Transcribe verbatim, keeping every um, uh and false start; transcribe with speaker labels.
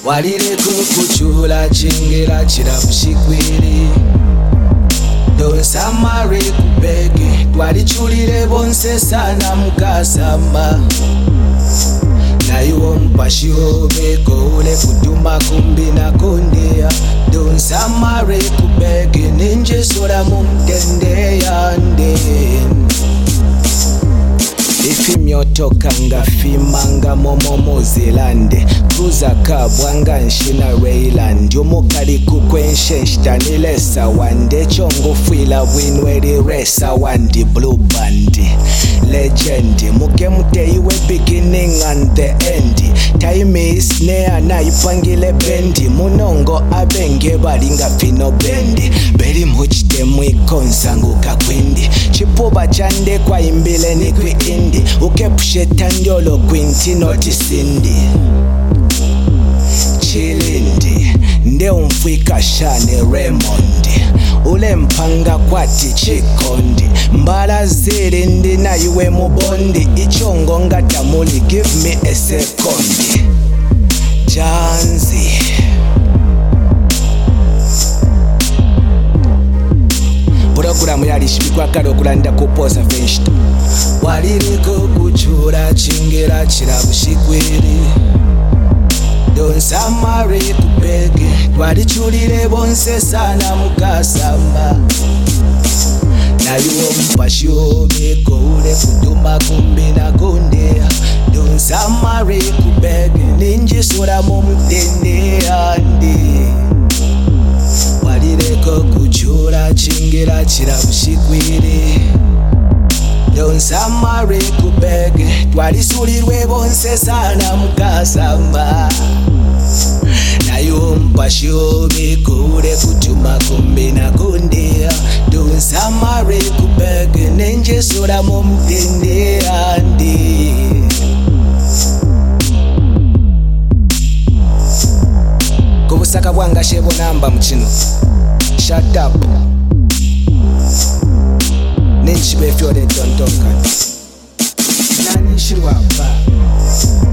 Speaker 1: walireko kuchula chengera chirabushigwiri donsamare kubege twalichulire bonse sana mukasama naiwo mpashihobeko ule kutuma kumbina kondea donsamare kubege ninjesora mumtende yande ifimyotoka ngafimanga momomozilande cruza kabwanga nshina Rayland omukali kukwenshenshtanilesa wande chongofwila bwinweliresa wandi blue band legend muke muteiwe beginning and the end time is near naipangile bendi munongo abenge balinga fino bendi beri muchitemu ikonsanguka kwindi chipuba chande kwa imbile ni kwi indi ukepushetandyolo kwinti notisindi chilindi nde umfwika shane Raymond ule mpanga kwati chikondi mbala zili ndi naiwe mubondi ichongo ngatamuli give me a second janzi puroguramu yalishibikwa kale okulanda kuposa fenshita walireko kuchula chengera chirabushigwiri donsamare kubege twalichulire bonse sana mukasamba naiwo mpashihobeko ule kutuma kumbina kondea donsamare kubege ninjisora mumtende yandi walireko kuchula chengera chirabushigwiri donsamare kubege twalisulirwe bonse sana mukasamba nayo mpashihobeko ule kutuma kumbina kondea donsamare kubege nenjesora mumtende yandi kubusaka bwanga shebo namba mukino shut up ninchibefyole tontonkana nanishiwapa